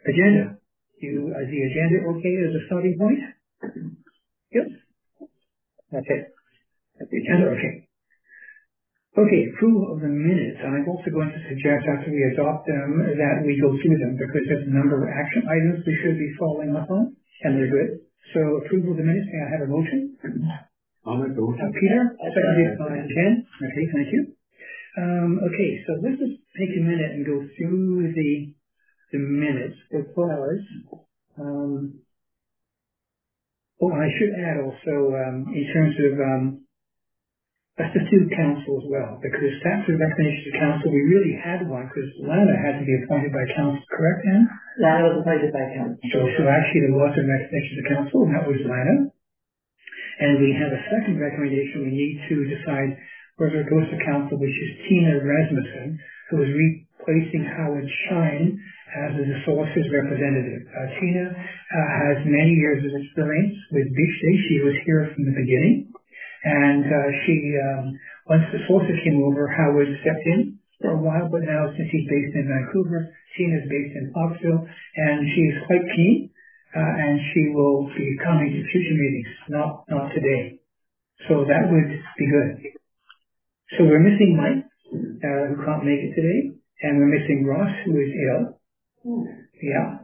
Agenda. Is the agenda okay as a starting point? Yep. Okay. The agenda, okay. Okay, approval of the minutes. I'm also going to suggest after we adopt them that we go through them because there's a number of action items we should be following up on, and they're good. So approval of the minutes, may I have a motion? I'll make the motion. Peter, seconded by Ken. Okay, thank you. Okay, so let's just take a minute and go through the minutes as well as, I should add also, in terms of, let's just do council as well, because after the recommendation to council, we really had one, because Lana had to be appointed by council, correct, Anne? Lana was appointed by council. So actually there was a recommendation to council, and that was Lana. And we have a second recommendation we need to decide whether it goes to council, which is Tina Rasmussen, who is replacing Howard Shine as the sources representative. Tina has many years of experience with Beach Day. She was here from the beginning. And once the sources came over, Howard stepped in for a while, but now since he's based in Vancouver, Tina's based in Foxville, and she's quite keen, and she will be coming to future meetings, not today. So that would be good. So we're missing Mike, who can't make it today, and we're missing Ross, who is ill. Yeah.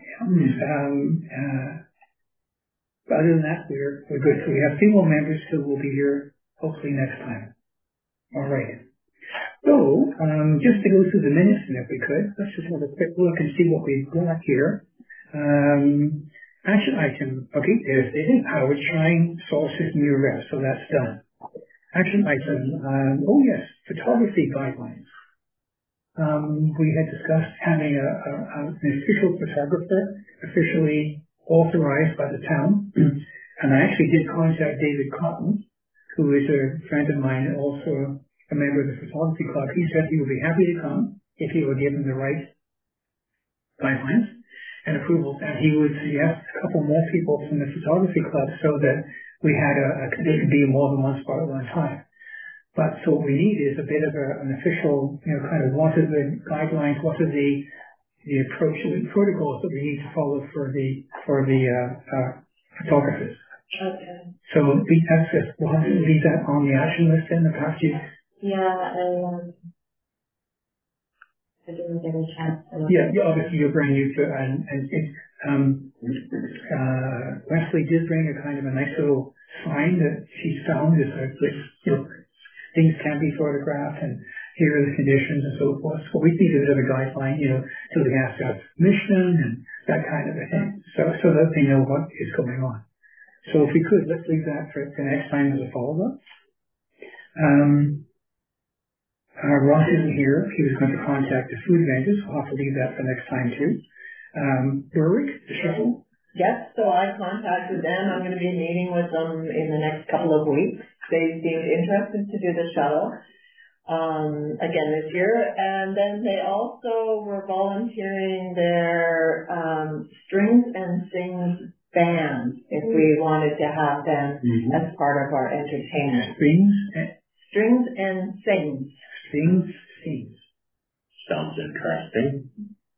But other than that, we're good. So we have 3 more members who will be here hopefully next time. All right. So just to go through the minutes, and if we could, let's just have a quick look and see what we've got here. Action item. Okay, there's it. Howard Shine Solar System New Rep. So that's done. Action item. Yes, photography guidelines. We had discussed having an official photographer officially authorized by the town. And I actually did contact David Cotton, who is a friend of mine and also a member of the photography club. He said he would be happy to come if he were given the right guidelines and approvals. And he would suggest a couple more people from the photography club so that we had they could be more than one spot at one time. But so what we need is a bit of an official, kind of what are the guidelines, what are the approach and protocols that we need to follow for the photographers. Okay. So that's it. We'll have to leave that on the action list then, perhaps you. Yeah, I didn't get a chance. Yeah, obviously you're brand new to and Wesley did bring a kind of a nice little sign that she's found is things can be photographed and here are the conditions and so forth. So we need a bit of a guideline, so they have to have permission and that kind of a thing. So that they know what is going on. So if we could, let's leave that for the next time as a follow-up. Ross isn't here. He was going to contact the food vendors. We'll have to leave that for next time too. Berwick, the shuttle. Yes, so I contacted them. I'm going to be meeting with them in the next couple of weeks. They seemed interested to do the shuttle again this year. And then they also were volunteering their strings and sings band if we wanted to have them as part of our entertainment. Strings and sings. Strings, sings. Sounds interesting.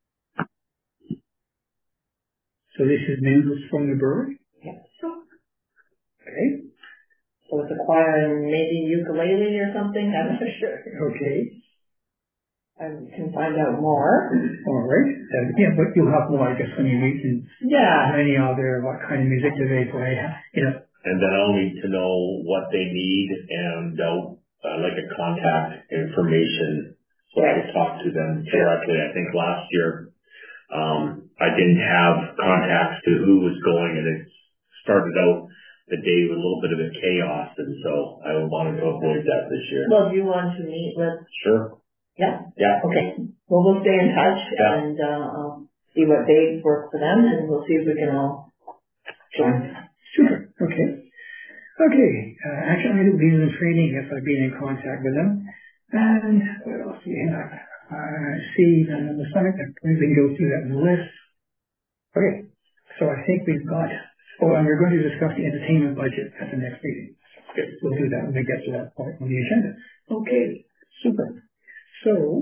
So this is members from the Berwick? Yes. Okay. So it's a choir and maybe ukulele or something, I'm not sure. Okay. I can find out more. All right. But you'll have more, I guess, when you meet and how many are there, what kind of music do they play, And then I'll need to know what they need and like a contact information so I can talk to them directly. I think last year I didn't have contacts to who was going, and it started out the day with a little bit of a chaos, and so I wanted to avoid that this year. Well, do you want to meet with? Sure. Yeah? Yeah. Okay. Well, we'll stay in touch and I'll see what days work for them, and we'll see if we can all join. Super. Okay. Okay. Actually, I did leave in training if I've been in contact with them. And what else do we have? See the summit. We can go through that in the list. Okay. So I think we've got, and we're going to discuss the entertainment budget at the next meeting. Okay. We'll do that when we get to that point on the agenda. Okay. Super. So,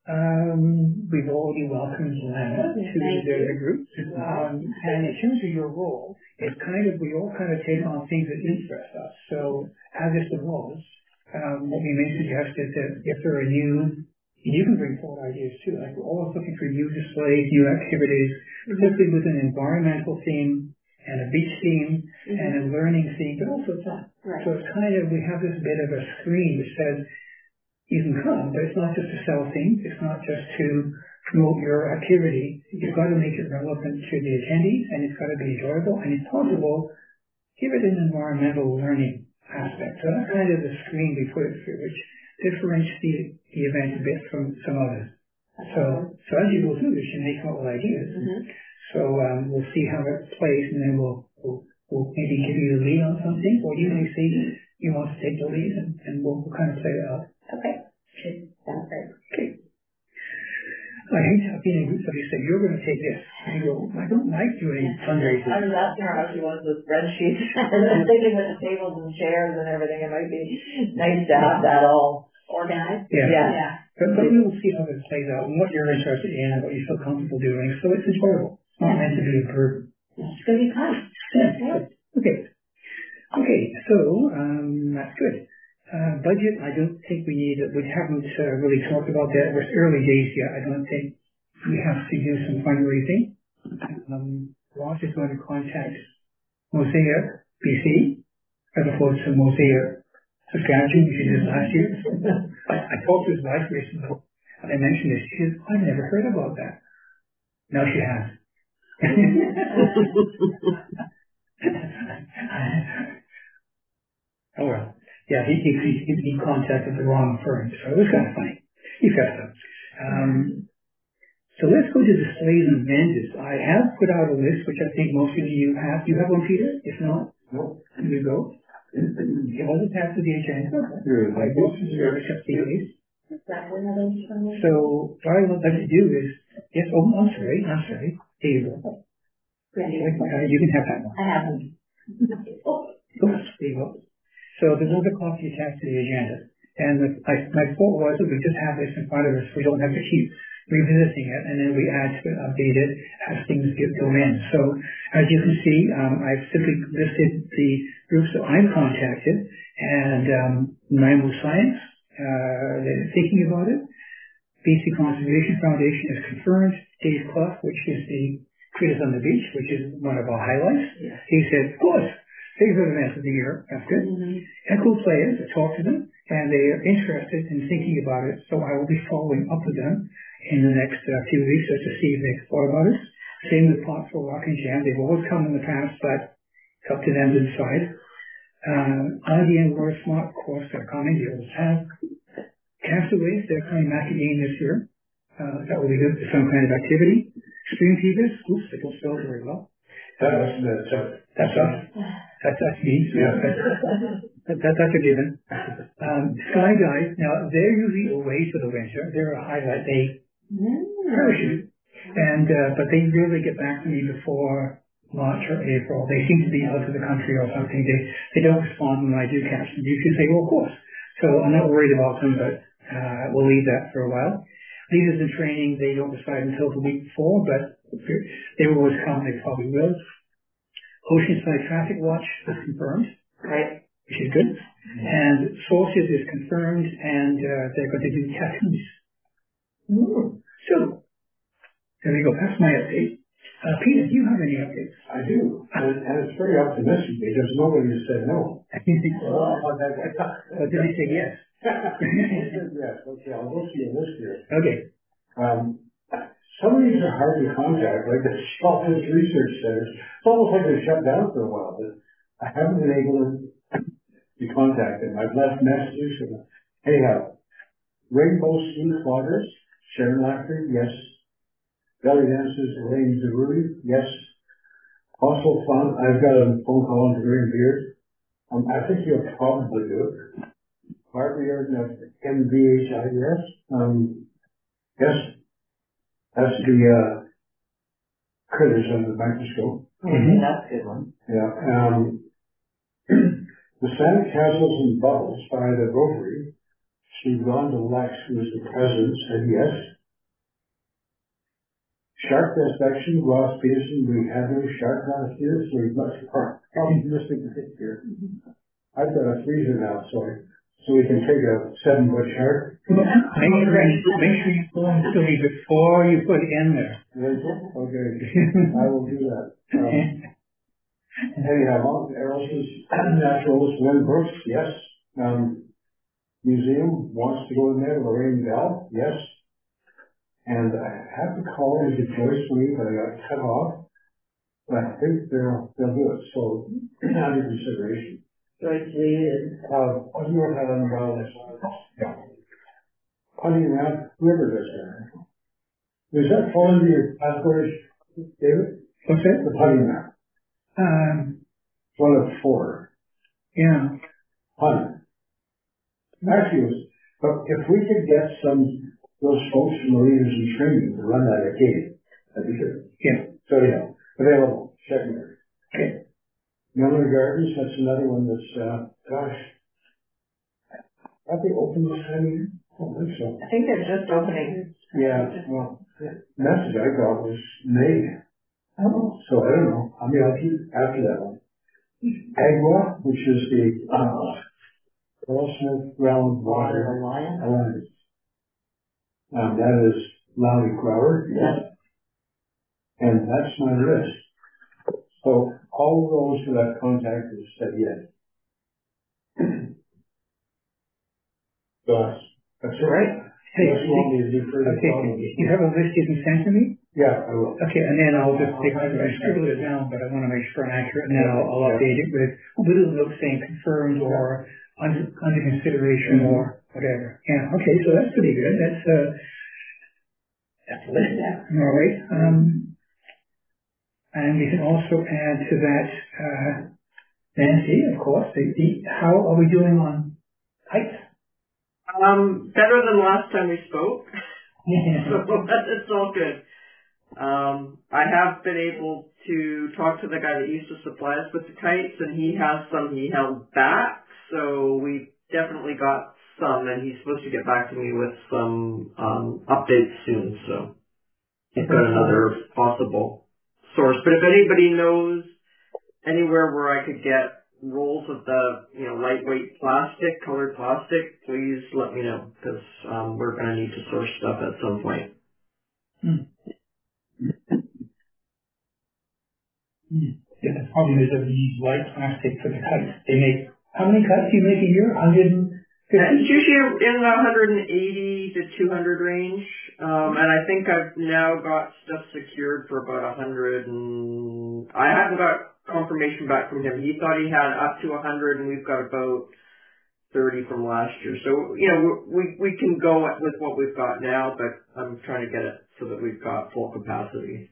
We've already welcomed Lana to the group. And in terms of your role, it's we all kind of take on things that interest us. So as this evolves, what we may suggest is that if there are you can bring forward ideas too. Like we're always looking for new displays, new activities, particularly with an environmental theme and a beach theme and a learning theme, but also fun. Right. So it's we have this bit of a screen which says, you can come, but it's not just to sell things. It's not just to promote your activity. You've got to make it relevant to the attendees, and it's got to be enjoyable, and if possible, give it an environmental learning aspect. So that's kind of the screen we put it through, which differentiates the event a bit from some others. So as you go through this, you may come up with ideas. So we'll see how it plays, and then we'll maybe give you the lead on something, or you may see you want to take the lead, and we'll kind of play it out. Okay. Sounds great. Okay. I hate to be in a group that you say, you're going to take this. And you go, I don't like doing fundraising. I was asking her how she was with spreadsheets. I'm thinking with the tables and chairs and everything, it might be nice to have that all organized. Yeah. But we will see how this plays out and what you're interested in and what you feel comfortable doing. So it's enjoyable. It's not meant to be a burden. It's going to be fun. Yeah. Okay. So that's good. Budget, I don't think we haven't really talked about that. We're early days yet. I don't think we have to do some fundraising. Ross is going to contact Mosaic BC as opposed to Mosaic Saskatchewan, which he did last year. I talked to his wife recently, and I mentioned this. She says, I've never heard about that. Now she has. Oh well. Yeah, he contacted the wrong firm, so it was kind of funny. He fessed up. So let's go to displays and vendors. I have put out a list, which I think most of you have. Do you have one, Peter? If not, no. Here we go. It wasn't attached to the agenda. I go to the accepting. So what I would like to do is, yes, I'm sorry. Here you go. You can have that one. I have one. There you go. So there's another copy attached to the agenda. And my thought was that we just have this in front of us. We don't have to keep revisiting it, and then we add to it, update it as things go in. So as you can see, I've simply listed the groups that I've contacted, and Nanaimo Science, they're thinking about it. BC Conservation Foundation is confirmed. Dave Clough, which is the Critters on the Beach, which is one of our highlights, he said, of course, favorite event of the year. That's good. Echo Players, I talked to them, and they are interested in thinking about it, so I will be following up with them in the next few weeks just to see if they've thought about it. Same with Pot for Rock and Jam. They've always come in the past, but it's up to them to decide. IDN World Smart Course, they're coming. They always have. Castaways, they're coming back again this year. That will be good for some kind of activity. Stream Peepers, oops, they don't spell very well. That's us. That's me. Yeah. That's a given. Sky Dive, now they're usually away for the winter. They're a highlight. They parachute. But they really get back to me before March or April. They seem to be out of the country or something. They don't respond when I do catch them. You can say, well, of course. So I'm not worried about them, but we'll leave that for a while. Leaders in training, they don't decide until the week before, but they will always come. They probably will. Oceanside Traffic Watch is confirmed, right? Which is good. And Sources is confirmed, and they're going to do tattoos. So there we go. That's my update. Peter, do you have any updates? I do, and it's very optimistic because nobody has said no. Did they say yes? Yes. Okay, I'll go through your list here. Okay. Some of these are hard to contact, like the Scottish Research Centers. It's almost like they're shut down for a while, but I haven't been able to contact them. I've left messages for them. Anyhow, Rainbow Sea Floggers, Sharon Lafferty, yes. Belly Dancers, Elaine Zaruri, yes. Also fun, I've got a phone call on the Green Beard. I think you'll probably do it. Barbie Arden of MVHIS, yes. That's the critters under the microscope. That's a good one. Yeah. The Santa Castles and Bubbles by the Rotary. Rhonda Lex, who is the president, said yes. Shark inspection, Ross Peterson, we had no shark last year, so we must probably missing this year. I've got a freezer now, so we can take a 7-foot shark. Make sure you pull them to me before you put it in there. Okay, I will do that. Anyhow, Errol's Naturalist, Lynn Brooks, yes. Museum wants to go in there, Lorraine Bell, yes. And I had to call into Joyce Lee, but I got cut off. But I think they'll do it, so under consideration. Joyce Lee is... North Island Wildlife. Yeah. Putty around, whoever does that. Does that fall into your categories, David? What's that? The putty map. One of 4. Yeah. Putty. Actually, but if we could get those folks from the leaders in training to run that at Gate, that'd be good. Yeah. So, available, secondary. Okay. Miller Gardens, that's another one that's, gosh, are they open this time? I don't think so. I think they're just opening. Yeah, well, the message I got was May. Oh. So I don't know. I mean, I'll keep after that one. Agua, which is the Earl Smith Groundwater Alliance. That is Lowry Grower. Yes. And that's my list. So all of those who have contacted said yes. So that's all right. Hey, okay, you have a list you can send to me? Yeah, I will. Okay, and then I'll just take, I scribbled it down, but I want to make sure I'm accurate, and then I'll update it with a little note saying confirmed or under consideration or whatever. Yeah, okay, so that's pretty good. That's a list now. All right. And we can also add to that, Nancy, of course, how are we doing on heights? Better than last time we spoke. So that's all good. I have been able to talk to the guy that used to supply us with the kites, and he has some he held back, so we definitely got some, and he's supposed to get back to me with some updates soon, so he's got another possible source. But if anybody knows anywhere where I could get rolls of the lightweight plastic, colored plastic, please let me know, because we're going to need to source stuff at some point. Yeah, the problem is that we use light plastic for the kites. They make, how many kites do you make a year? 150? It's usually in the 180 to 200 range, and I think I've now got stuff secured for about 100, and I haven't got confirmation back from him. He thought he had up to 100, and we've got about 30 from last year. So, we can go with what we've got now, but I'm trying to get it so that we've got full capacity.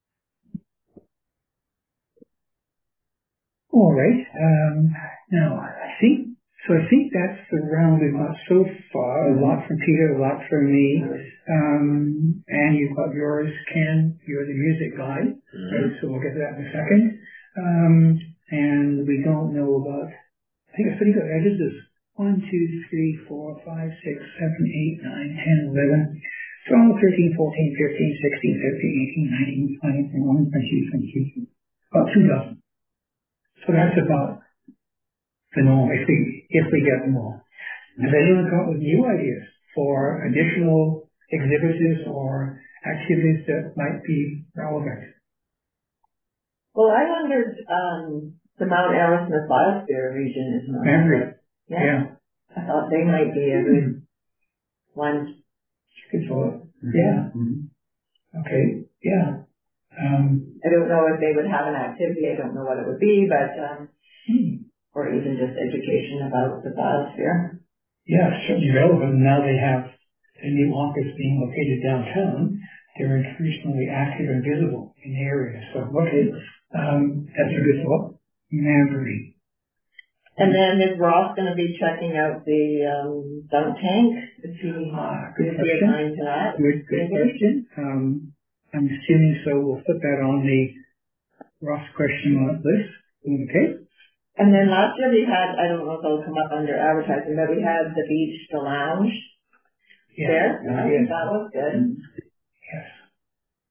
All right. Now, I think that's the round we've got so far. A lot from Peter, a lot from me. And you've got yours, Ken. You're the music guy. Right? So we'll get to that in a second. And we don't know about, I think it's pretty good. I did this 1, 2, 3, 4, 5, 6, 7, 8, 9, 10, 11, 12, 13, 14, 15, 16, 17, 18, 19, 20, 21, 22, 23. About 2 dozen. So that's about the norm if we get more. Has anyone come up with new ideas for additional exhibitors or activities that might be relevant? Well, I wondered, the Mount Arrowsmith Biosphere region is not. Memory. Yeah. I thought they might be a good one. Good thought. Yeah. Okay. Yeah. I don't know if they would have an activity. I don't know what it would be, but or even just education about the biosphere. Yeah, it's certainly relevant. Now they have a new office being located downtown. They're increasingly active and visible in the area. So, okay, that's a good thought. Memory. And then is Ross going to be checking out the dunk tank? Is he good question. To that? Good question. I'm assuming so. We'll put that on the Ross question list. Okay. And then last year we had, I don't know if it'll come up under advertising, but we had the beach, the lounge there. That was good. Yes.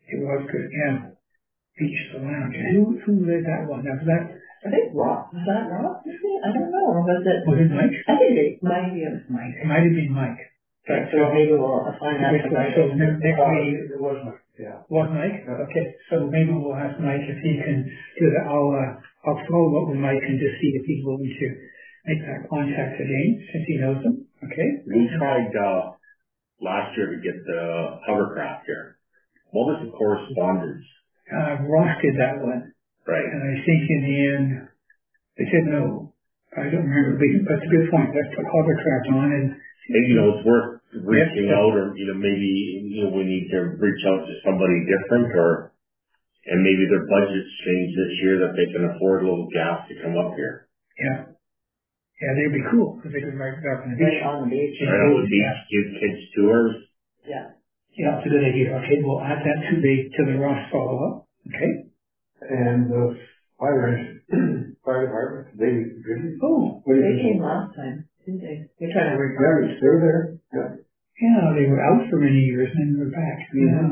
It was good, yeah. Beach the Lounge. Who led that one? Now, was that? I think Rob. Was that Rob? I don't know. Was it Mike? I think it might have been Mike. It might have been Mike. Okay, so maybe we'll find out tonight. So next week, It was Mike, yeah. was Mike? Okay, so maybe we'll ask Mike if he can do that. I'll follow up with Mike and just see if he's willing to make that contact again, since he knows them. Okay? We tried last year to get the hovercraft here. What was the correspondence? Ross did that one. Right. And I think in the end, they said no. I don't remember, but it's a good point. Let's put hovercraft on and It's worth reaching out, or maybe we need to reach out to somebody different, and maybe their budget's changed this year that they can afford a little gas to come up here. yeah, they'd be cool because they could ride up on the beach. Right on the beach. Right on the beach, give kids tours. Yeah. Yeah, it's a good idea. Okay, we'll add that to the Ross follow up. Okay. And the fire department, they really, They came last time, didn't they? They're trying to recruit. they're there. Yeah. Yeah, they were out for many years and then they were back. Yeah.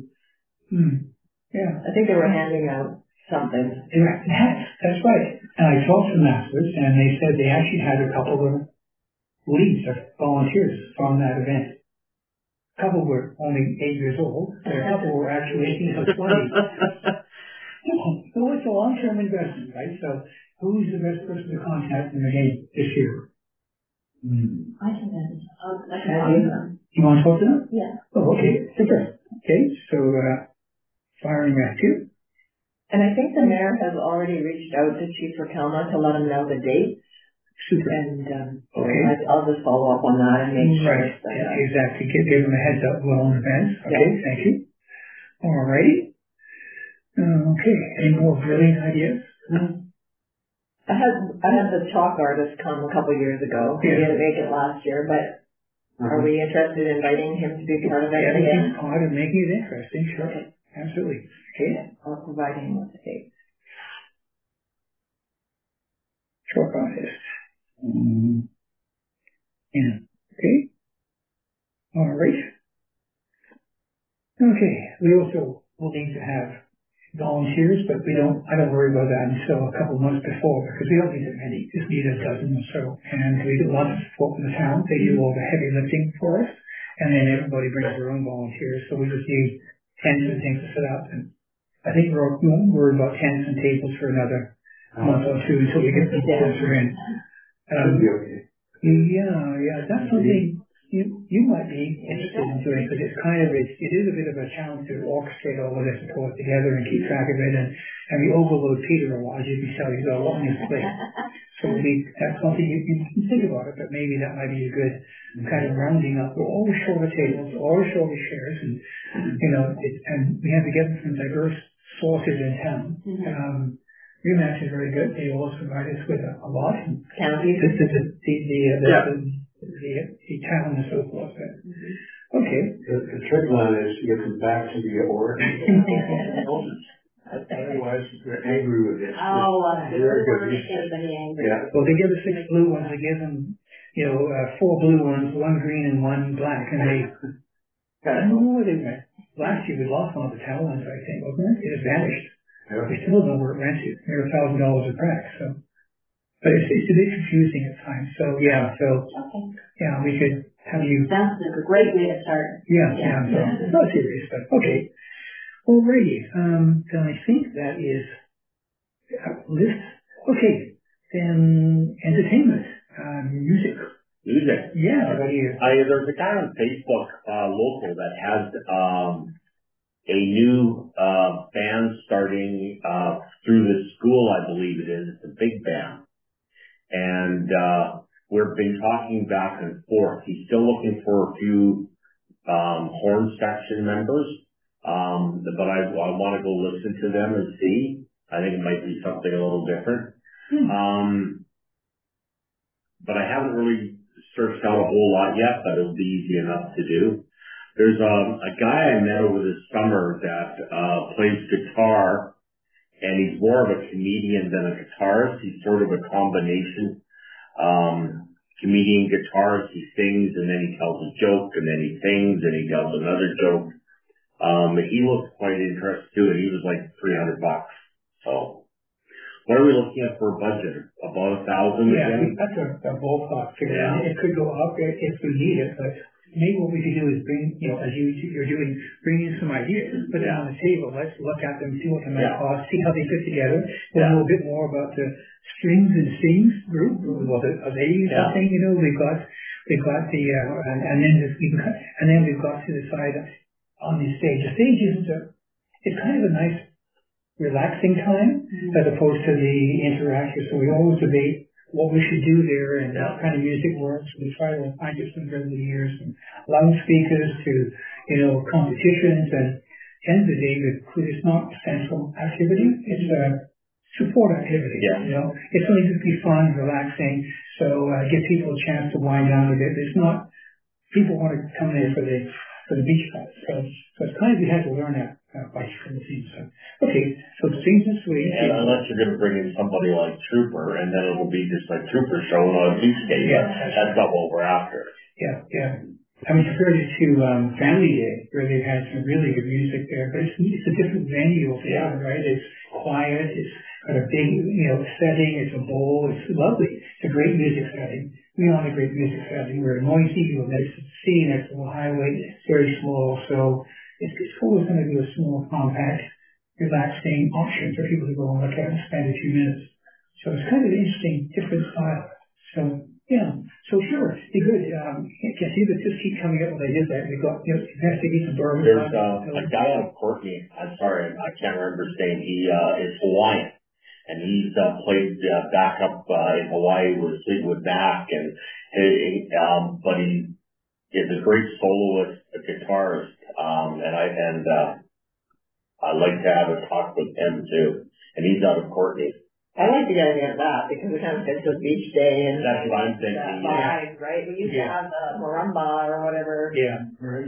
Yeah. I think they were handing out something. That's right. And I talked to them afterwards and they said they actually had a couple of leads of volunteers from that event. A couple were only 8 years old. A couple were actually 18 or 20. So it's a long-term investment, right? So who's the best person to contact them again this year? I can manage. I can talk to them. You want to talk to them? Yeah. Oh, okay. Super. Okay, so firing at you. And I think the mayor has already reached out to Chief Rakelma to let him know the date. Super. And okay. I'll just follow up on that and make sure. Right. Exactly. Give them a heads up well in advance. Okay, thank you. All righty. Okay, any more brilliant ideas? I had the chalk artist come a couple years ago. He didn't make it last year, but are we interested in inviting him to be part of it again? Part of making it interesting, sure. Okay. Absolutely. Okay. I'll provide him with the date. Chalk artist. Yeah. Okay. All right. Okay. We also will need to have volunteers, but I don't worry about that until a couple of months before because we don't need that many. Just need a dozen or so. And we do a lot of support from the town. They do all the heavy lifting for us. And then everybody brings their own volunteers. So we just need tents and things to set up. And I think we're worried about tents and tables for another month or two until we get the closer in. Yeah, that's something you might be interested in doing because it's kind of, it is a bit of a challenge to orchestrate all of this and pull it together and keep track of it. And we overload Peter a lot, as you can tell, he's got a lot on his plate. So that's something you can think about it, but maybe that might be a good kind of rounding up. We're always short of tables, always short of chairs, and and we have to get them from diverse sources in town. Rematch is very good. They always provide us with a lot. County. The town and so forth. Okay. The trick line is to get them back to the origin. Otherwise, they're angry with it. Very good. Angry. Yeah. Well, they give us 6 blue ones. They give them, 4 blue ones, 1 green and 1 black, and they. I don't know where they went. Last year we lost one of the talents, I think, wasn't it? It just vanished. Yeah. We still don't know where it went to. They're $1,000 a crack, so. But it's a bit confusing at times. So we could have you. That's a great way to start. Yeah. So it's not serious, but okay. Alrighty. Then I think that is list. Okay. Then entertainment, music. Music. Yeah. What do you? There's a guy on Facebook, local, that has a new band starting through the school, I believe it is. It's a big band. And we've been talking back and forth. He's still looking for a few horn section members, but I want to go listen to them and see. I think it might be something a little different. But I haven't really searched out a whole lot yet, but it'll be easy enough to do. There's a guy I met over the summer that plays guitar. And he's more of a comedian than a guitarist. He's sort of a combination. Comedian, guitarist, he sings and then he tells a joke and then he sings and he tells another joke. He looked quite interested too, and he was like $300. So, what are we looking at for a budget? About 1,000 again? That's a ballpark figure. Yeah. It could go up if we need it, but maybe what we could do is bring, as you're doing, bring in some ideas, put them on the table. Let's look at them, see what they might cost, see how they fit together. We'll know a bit more about the strings and sings group. Well, are they something? We've got the and then we've got to decide on the stage. The stage it's kind of a nice relaxing time as opposed to the interactive. So we always debate what we should do there and what kind of music works. We try to find different over the years, from loudspeakers to competitions. And at the end of the day, it's not central activity; it's a support activity. It's going to be fun, relaxing. So give people a chance to wind down a bit. It's not people want to come in for the beach party. So it's kind of you have to learn that by from the scene. So so the scenes this week. And unless you're going to bring in somebody like Trooper, and then it'll be just like Trooper showing on a beach day. That's not what we're after. Yeah. I mean, compared it to Family Day, where they had some really good music there, but it's a different venue altogether, right? It's quiet. It's got a big setting. It's a bowl. It's lovely. It's a great music setting. We want a great music setting. We're noisy. We're next to the sea, next to the highway. It's very small, so it's always going to be a small, compact, relaxing option for people to go and look at and spend a few minutes. So it's kind of an interesting, different style. So sure, be good. Can see that just keep coming up with ideas that we got. Investigate some bourbon. There's a guy out of Courtney. I'm sorry, I can't remember his name. He is Hawaiian, and he's played backup in Hawaii with Fleetwood Mac, and but he is a great soloist, a guitarist, and I'd like to have a talk with him too. And he's out of Courtney. I like the idea of that because we kind of get to a beach day and that's what I'm thinking. Vibe, right? We used to have the marimba or whatever. Yeah.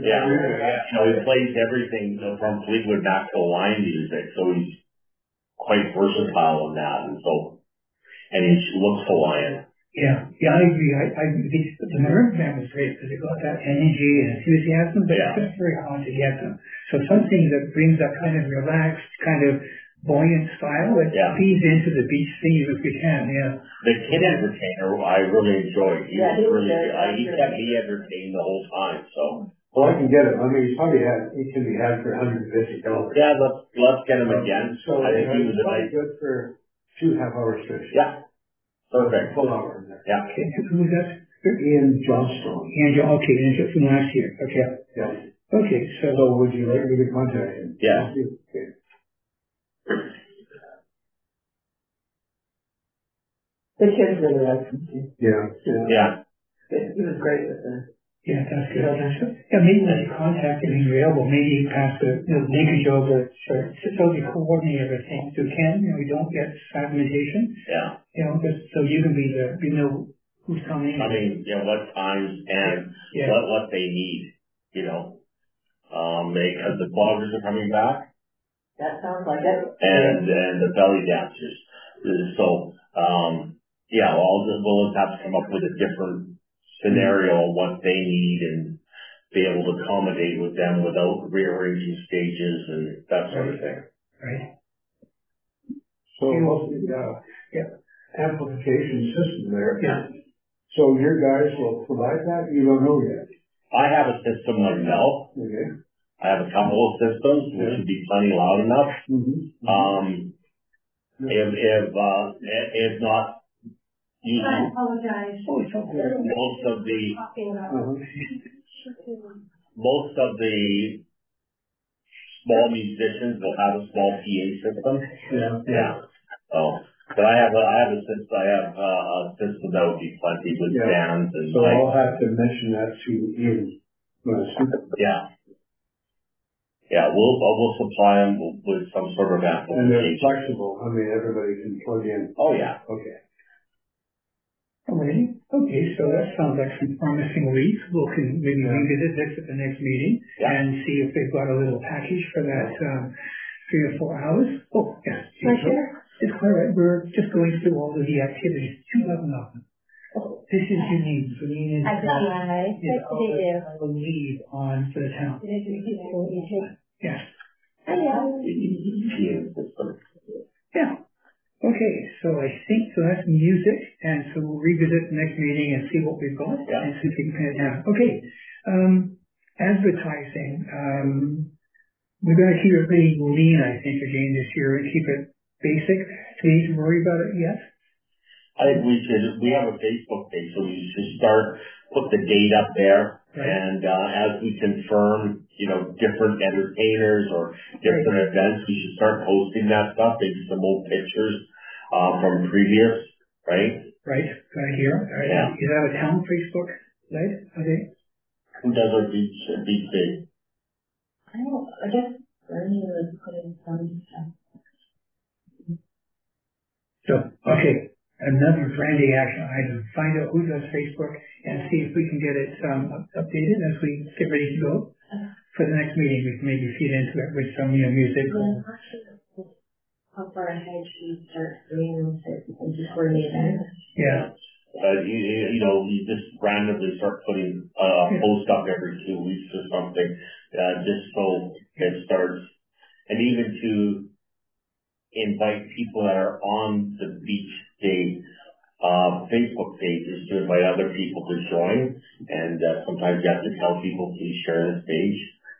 He plays everything from Fleetwood Mac to Hawaiian music, so he's quite versatile in that, and he looks Hawaiian. Yeah, I agree. The Marimba band was great because it got that energy and enthusiasm, but it's just very hard to get them. So something that brings that kind of relaxed, kind of buoyant style that feeds into the beach theme if we can. The kid entertainer I really enjoyed. He was really good. He kept me entertained the whole time. So. Well, I can get him. I mean, he can be had for $150. Yeah, let's get him again. So I think he was good for 2.5 hours stretch. Yeah. Perfect. Full hour in there. Yeah. Okay. Who was that? Ian Johnstone. Ian from last year. Okay. Yeah. Okay. So would you like me to contact him? Yeah. Okay. The kids really liked him too. Yeah. He was great with them. Yeah, that's good. Maybe when you contact him, he's available. Maybe you pass the linkage over so you coordinate everything. So we don't get fragmentation. Yeah. Just so you can be who's coming. I mean, what times and what they need. Because the bloggers are coming back. That sounds like it. And the belly dancers. So we'll have to come up with a different scenario on what they need and be able to accommodate with them without rearranging stages and that sort of thing. Right. So the amplification system there. Yeah. So your guys will provide that? You don't know yet. I have a system myself. Okay. I have a couple of systems which would be plenty loud enough. Mm-hmm. If not, usually I apologize. most of the small musicians will have a small PA system. Yeah. But I have a system that would be plenty with bands and. So I'll have to mention that to Ian. Yeah, we'll supply them with some sort of amplification. And they're flexible. I mean, everybody can plug in. Oh yeah. Okay. Alrighty. Okay, so that sounds like some promising leads. We'll maybe revisit this at the next meeting and see if they've got a little package for that 3 or 4 hours. Oh, yes. It's quite right. We're just going through all of the activities. 211 of them. This is unique. Janine is the lead on for the town. Yes. PA system. Yeah. Okay, so I think so that's music, and so we'll revisit the next meeting and see what we've got and see if we can pin it down. Okay, advertising. We're going to keep it pretty lean, I think, again this year and keep it basic. So we need to worry about it yet. I think we have a Facebook page, so we should put the date up there. Right. And as we confirm, different entertainers or different events, we should start posting that stuff, maybe some old pictures from previous, right? Right, right here. Right. Yeah. You have a town Facebook, right? Okay. Who does our beach day? I guess Bernie would put in some stuff. So, okay. Another branding action item. Find out who does Facebook and see if we can get it updated as we get ready to go for the next meeting. We can maybe feed into it with some music. How far ahead should we start doing this before the event? Yeah. You just randomly start putting post up every 2 weeks or something, just so it starts, and even to invite people that are on the beach day Facebook pages to invite other people to join, and sometimes you have to tell people to share this page.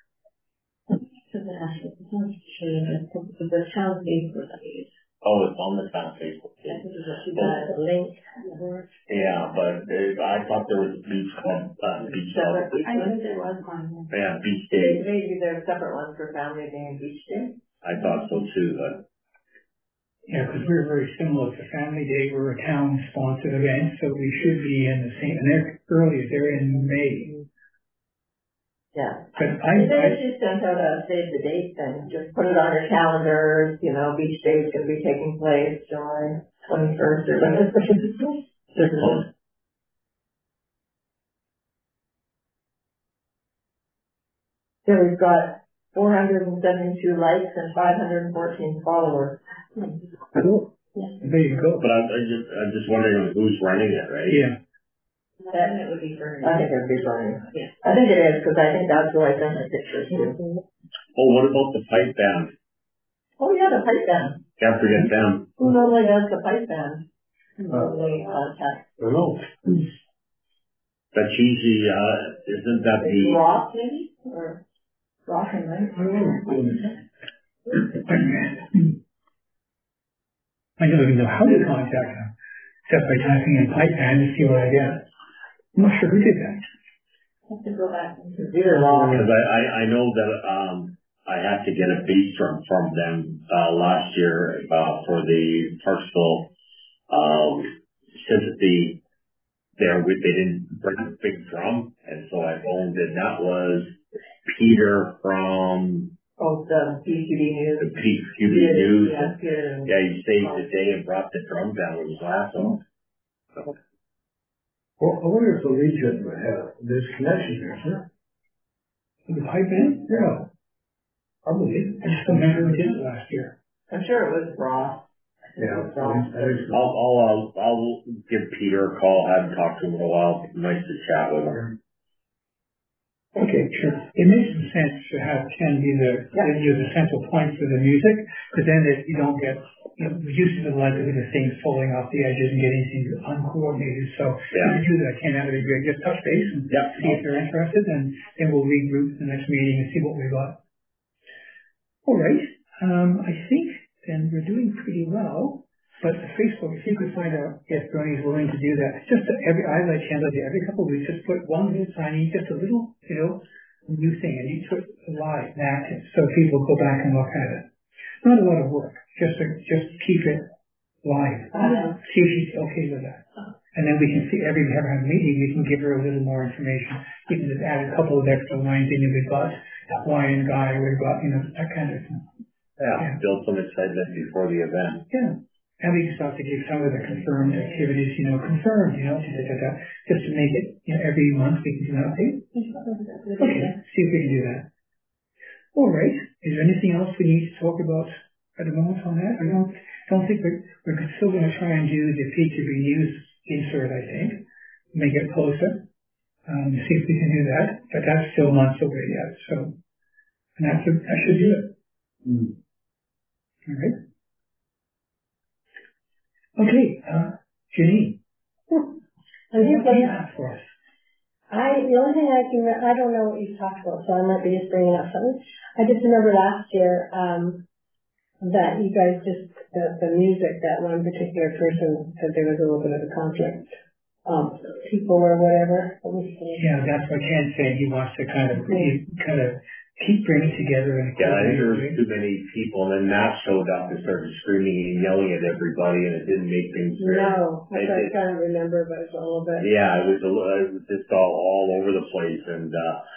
The town Facebook page. Oh, it's on the town Facebook page. The link. Yeah, but I thought there was a beach club. Beach club. I think there was one. Yeah, beach day. Maybe there's separate ones for family day and beach day. I thought so too, but. Yeah, because we're very similar to Family Day. We're a town-sponsored event, so we should be in the same. And they're early; they're in May. Yeah. But I just sent out a save the date thing. Just put it on your calendars. Beach day is going to be taking place July 21st or whatever. So we've got 472 likes and 514 followers. Cool. There you go. But I'm just wondering who's running it, right? Yeah. Then it would be Bernie. I think it would be Bernie. Yeah. I think it is, because I think that's who I sent the pictures to. Oh, what about the pipe band? Oh yeah, the pipe band. Can't forget them. Who normally does the pipe band? Normally contact. I don't know. That's usually, isn't that the... Ross, maybe? Or Ross and Lynn? I don't even know how to contact them, except by typing in pipe band to see what I get. I'm not sure who did that. I have to go back and Because I know that I had to get a bass drum from them last year for the Parksville sympathy there. They didn't bring a big drum, and so I phoned, and that was Peter from... Oh, the PQB News. The PQB News. Yeah, he saved the day and brought the drum down. It was awesome. Well, I wonder if the Legion would have this connection there, sir. The pipe band? Yeah. Probably. I just don't remember who did it last year. I'm sure it was Ross. Yeah. I'll give Peter a call. I haven't talked to him in a while. Nice to chat with him. Okay, sure. It makes some sense to have Ken be the central point for the music, because then you don't get reduces the likelihood of things falling off the edges and getting things uncoordinated. So if you do that, Ken, that would be great. Just touch base and see if they're interested, and then we'll regroup the next meeting and see what we got. All right. I think then we're doing pretty well. But Facebook, if you could find out if Bernie's willing to do that, I like Chandler did every couple of weeks, just put one little tiny, just a little, new thing, and you put live and active, so people go back and look at it. Not a lot of work, just keep it live. See if she's okay with that. And then we can see every time we have a meeting, we can give her a little more information. We can just add a couple of extra lines in. We've got Hawaiian guy, we've got, that kind of thing. Yeah, build some excitement before the event. Yeah. And we can start to give some of the confirmed activities, confirmed, just to make it, every month we can do an update. Okay, see if we can do that. All right. Is there anything else we need to talk about at the moment on that? I don't think we're still going to try and do the PQB News insert, I think. Make it closer. See if we can do that. But that's still months away yet. So And that should do it. All right. Okay, Janine. I'm here What do for you you. have for us? The only thing I don't know what you've talked about, so I might be just bringing up something. I just remember last year, that you guys just, the music, that one particular person said there was a little bit of a conflict. People or whatever. Yeah, that's what Ken said. He wants to kind of keep bringing together and Yeah, I think there was too many people, and then Matt showed up and started screaming and yelling at everybody, and it didn't make things fair. No, I can't remember, but it was a little bit. Yeah, it was just all over the place, and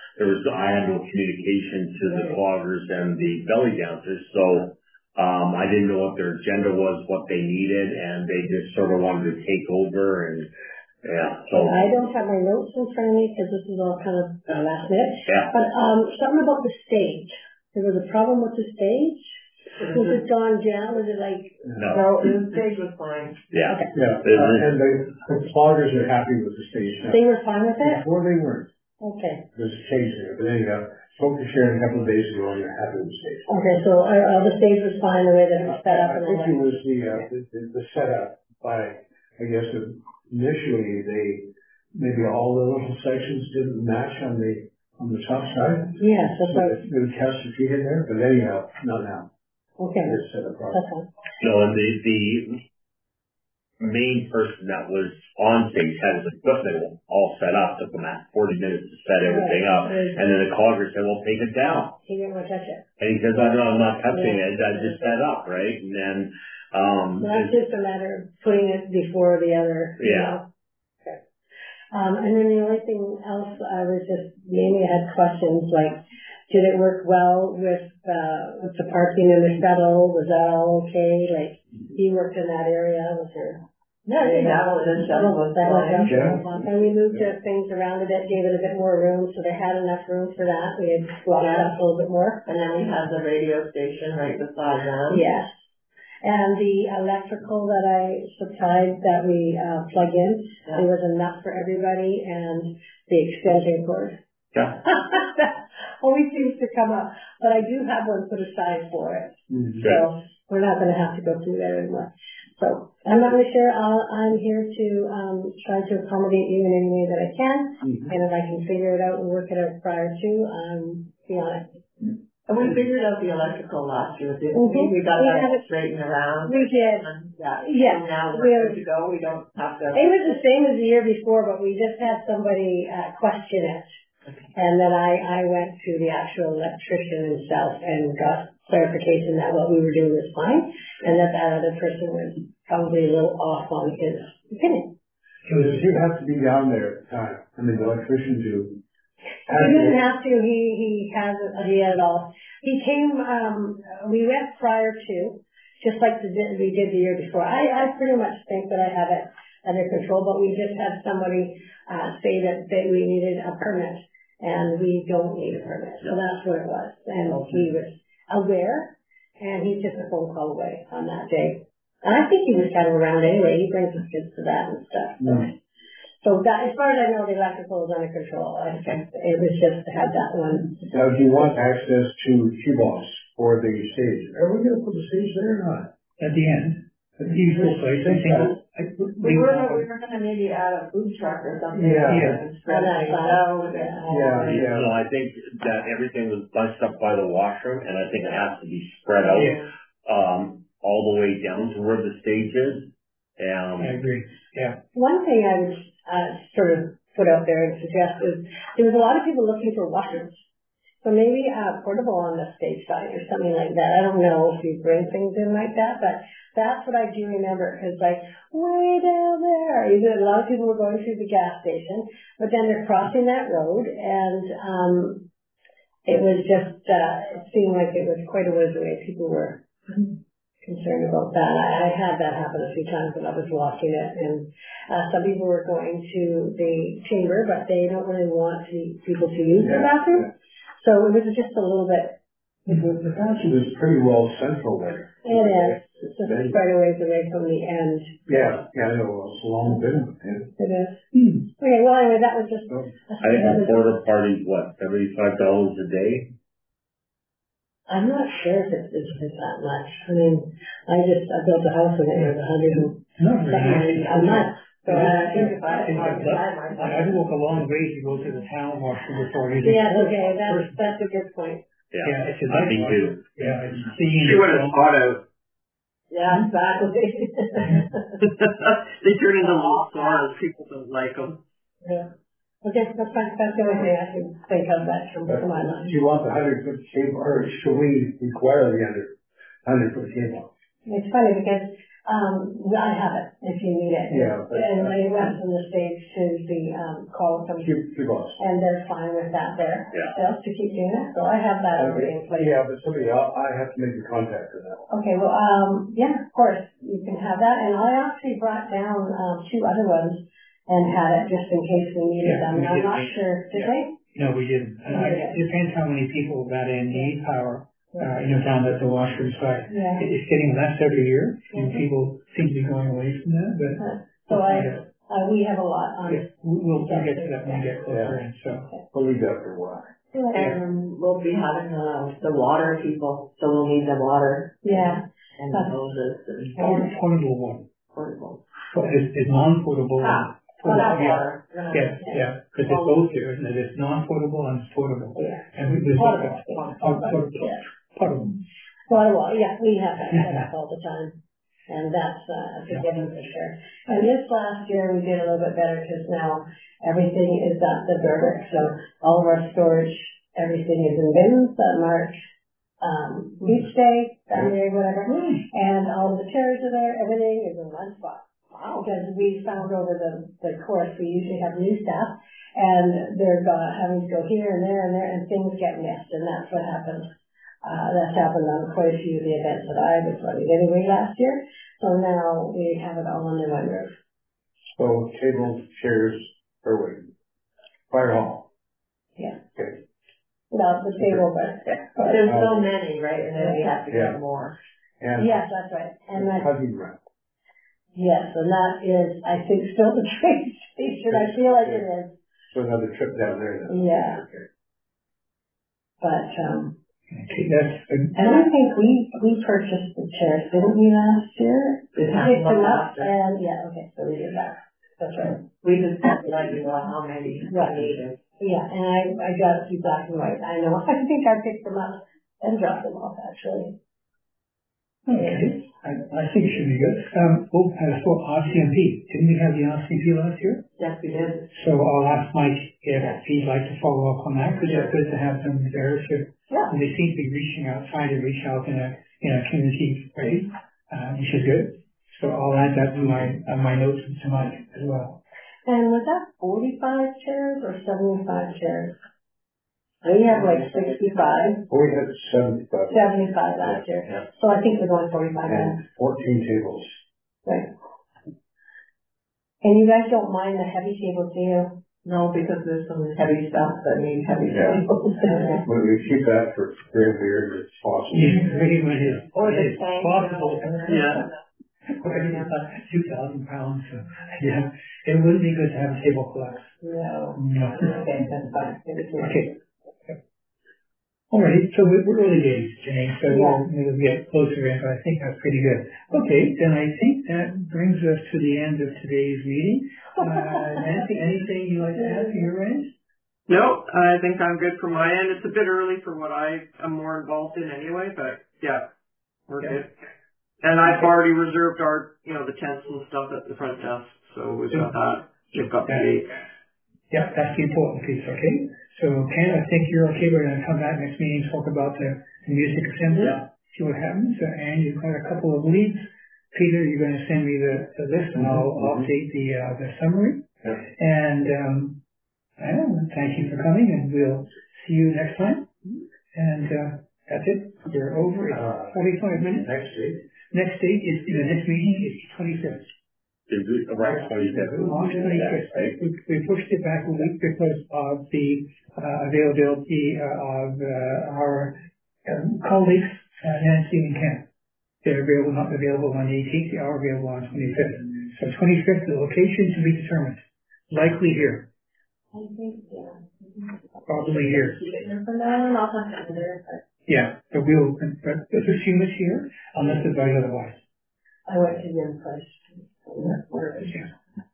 I had no communication to the cloggers and the belly dancers, so I didn't know what their agenda was, what they needed, and they just sort of wanted to take over, and yeah. So I don't have my notes in front of me because this is all kind of last minute. Yeah. But something about the stage. There was a problem with the stage. Was it gone down? Was it like? No, the stage was fine. Yeah. Okay. Yeah, and the cloggers are happy with the stage now. They were fine with it? Before they weren't. Okay. There's a change there, but anyhow, spoke to Sharon a couple of days ago and they're happy with the stage. Okay, so the stage was fine the way that it was set up I and think all it was the setup by, I guess, initially maybe all the little sections didn't match on the top side. Yes, that's So right. they would cast your feet in there, but anyhow, not now. Okay. It's set up properly. That's fine. No, and the main person that was on stage had his equipment all set up. Took him 40 minutes to set everything up, and then the clogger said, "Well, take it down." He didn't want to touch it. And he says, "I'm not touching it. I just set up, right?" And then, Well, that's just a matter of putting it before the other. Yeah. You know? Okay. And then the only thing else I was just mainly had questions like, did it work well with the parking in the shuttle? Was that all okay? Like, he worked in that area. Was there? Yeah, I think that was the shuttle was fine. And we moved things around a bit, gave it a bit more room, so they had enough room for that. We had blocked up a little bit more. And then we had the radio station right beside them. Yes. And the electrical that I supplied that we plug in, there was enough for everybody, and the extension cord. Yeah. That always seems to come up. But I do have one put aside for it. Mm-hmm. So we're not going to have to go through there anymore. So I'm not really sure. I'm here to try to accommodate you in any way that I can. Mm-hmm. And if I can figure it out and work it out prior to, be on it. And we figured out the electrical last year, didn't we? We got that straightened around. We did. Yeah. So now we're good to go. We don't have to. It was the same as the year before, but we just had somebody question it. Okay. And then I went to the actual electrician himself and got clarification that what we were doing was fine, and that other person was probably a little off on his opinion. So does he have to be down there at the time? I mean, the electrician do. He didn't have to. He had it all. He came. We went prior to, just like we did the year before. I pretty much think that I have it under control, but we just had somebody say that we needed a permit, and we don't need a permit. So that's what it was. And he was aware, and he took a phone call away on that day. And I think he was kind of around anyway. He brings his kids to that and stuff. So that, as far as I know, the electrical is under control. I think it was just to have that one. Now, do you want access to Q-Boss for the stage? Are we going to put the stage there or not? At the end. At the usual place. I think we were going to maybe add a food truck or something. Yeah. Spread things out. Yeah. No, I think that everything was bunched up by the washroom, and I think it has to be spread out all the way down to where the stage is. I agree. Yeah. One thing I would sort of put out there and suggest is there was a lot of people looking for washrooms. So maybe portable on the stage side or something like that. I don't know if you bring things in like that, but that's what I do remember. Because like way down there, a lot of people were going through the gas station, but then they're crossing that road, and it was just it seemed like it was quite a ways away. People were concerned about that. I had that happen a few times when I was walking it, and some people were going to the chamber, but they don't really want people to use the bathroom. So it was just a little bit. The bathroom is pretty well central there. It is. It's just quite a ways away from the end. Yeah, I know. It's a long bit of it. It is. Okay, well anyway, that was just. I think the porta party's what, $75 a day? I'm not sure if it's that much. I mean, I built a house and it was Not very nice. a month. So I think if I walk a long way to go to the town washroom before I do. Yeah, okay, that's a good point. Yeah, it's a I think too. Yeah, it's See what it's hot out. Yeah, exactly. They turn into little stars. People don't like them. Yeah. Okay, that's fine. That's the only thing I can think of that comes to my mind. Do you want the 100-foot cable, or should we require the 100-foot cable? It's funny because I have it if you need it. Yeah. And they went from the stage to the call from and they're fine with that there. Yeah. Still to keep doing it. So I have that already in place. Yeah, but somebody else, I have to make the contact for that. Okay, well, yeah, of course, you can have that. And I actually brought down 2 other ones and had it just in case we needed them. I'm not sure. Did they? No, we didn't. It depends how many people got in need power, down at the washroom side. Yeah. It's getting less every year, and people seem to be going away from that, but. So we have a lot on. Yeah, we'll get to that when we get closer in, so. We'll leave that for a while. And we'll be having the water people, so we'll need the water. Yeah. And the hoses and Portable one. portable. It's non-portable. Water. Yeah, because it's both here, isn't it? It's non-portable and it's portable. Yeah. And we portable. Well, yeah, we have that set up all the time. And that's a given for sure. And this last year we did a little bit better because now everything is at the Gerber. So all of our storage, everything is in bins that mark beach day, Saturday, whatever. And all the chairs are there, everything is in one spot. Wow. Because we found over the course, we usually have new staff and they're having to go here and there and things get missed, and that's what happens. That's happened on quite a few of the events that I was running anyway last year. So now we have it all under one roof. So tables, chairs, fire hall. Yeah. Okay. Well, the table, but there's so many, right? And then we have to get more. And yes, that's right. And that's hugging ramp. Yes, and that is, I think, still the train station. I feel like it is. So another trip down there then. Yeah. Okay. But and I think we purchased the chairs, didn't we, last year? Picked them up and okay, so we did that. That's right. We just have to let you know how many needed. Yeah, and I got a few black and white. I know. I think I picked them up and dropped them off actually. Okay. I think it should be good. For RCMP, didn't we have the RCMP last year? Yes, we did. So I'll ask Mike if he'd like to follow up on that, because it's good to have them there too. Yeah. And they seem to be trying to reach out in a community way, which is good. So I'll add that to my notes to Mike as well. And was that 45 chairs or 75 chairs? We had like 65. We had 75. 75 last year. Yeah. So I think we're going 45 and 14 tables. Right. And you guys don't mind the heavy tables, do you? No, because there's some heavy stuff that needs heavy tables. We keep that for very weird it's possible. Or the tank. Possible. Yeah. 2,000 pounds. So, yeah. It wouldn't be good to have a table collapse. No. Okay, that's fine. Okay. Alright, so we're early days, Jane, so we'll get closer in, but I think that's pretty good. Okay, then I think that brings us to the end of today's meeting. Nancy, anything you'd like to add from your end? No, I think I'm good from my end. It's a bit early for what I am more involved in anyway, but yeah, we're good. And I've already reserved our, the tents and stuff at the front desk, so we've got that. We've got the date. Yeah, that's the important piece, okay? So, Ken, I think you're okay. We're going to come back next meeting and talk about the music assembly, see what happens. And you've got a couple of leads. Peter, you're going to send me the list, and I'll update the summary. Yeah. And thank you for coming, and we'll see you next time. And that's it. We're over. It's 45 minutes. Next date is the next meeting is 25th. March 25th. March 25th. We pushed it back a week because of the availability of our colleagues, Nancy and Ken. They're not available on the 18th. They are available on 25th. So 25th, the location to be determined. Likely here. I think, Probably here. For now, and I'll have to there. Yeah, but let's assume it's here, unless advised otherwise. I went to Yen Price. Where is it?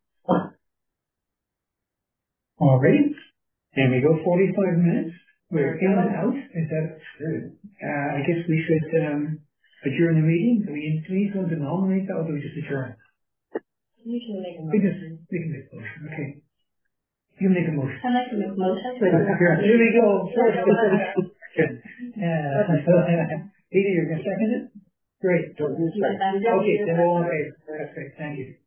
All right. And we go 45 minutes. We're in and out. Is that good? I guess we should adjourn the meeting. Do we need someone to nominate that, or do we just adjourn? You can make a We motion. can make a motion. Okay. You make a motion. I'd like to make a motion to Here we go. First. Peter, you're going to second it? Great. adjourn. Okay, then we'll all in favor. That's great. Thank you.